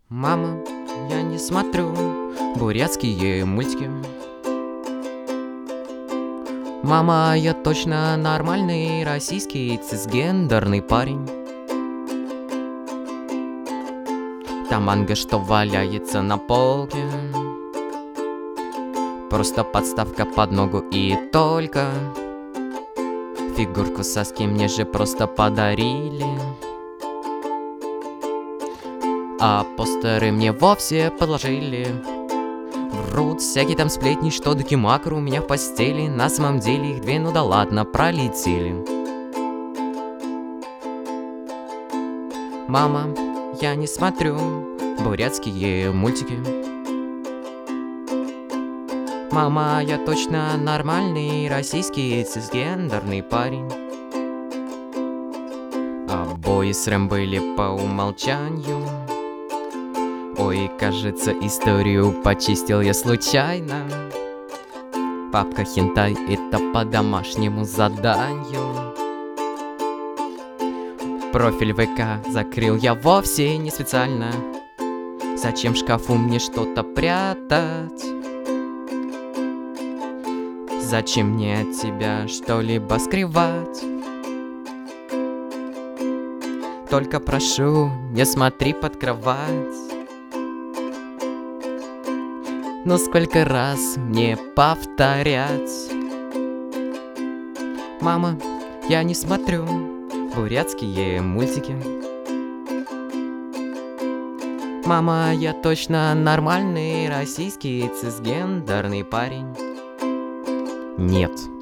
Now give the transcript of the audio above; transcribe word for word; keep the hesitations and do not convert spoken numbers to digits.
Мама, я не смотрю бурятские мультики. Мама, я точно нормальный российский цисгендерный парень. Та манга, что валяется на полке, просто подставка под ногу и только. Фигурку соски мне же просто подарили, а постеры мне вовсе подложили. Врут всякие там сплетни, что докимакры у меня в постели. На самом деле их две, ну да ладно, пролетели. Мама, я не смотрю бурятские мультики. Мама, я точно нормальный российский цисгендерный парень. Обои с Рэм были по умолчанию. Ой, кажется, историю почистил я случайно. Папка хентай — это по домашнему заданию. Профиль ВК закрыл я вовсе не специально. Зачем в шкафу мне что-то прятать? Зачем мне от тебя что-либо скрывать? Только прошу, не смотри под кровать. Но сколько раз мне повторять? Мама, я не смотрю бурятские мультики. Мама, я точно нормальный российский цисгендерный парень. Нет.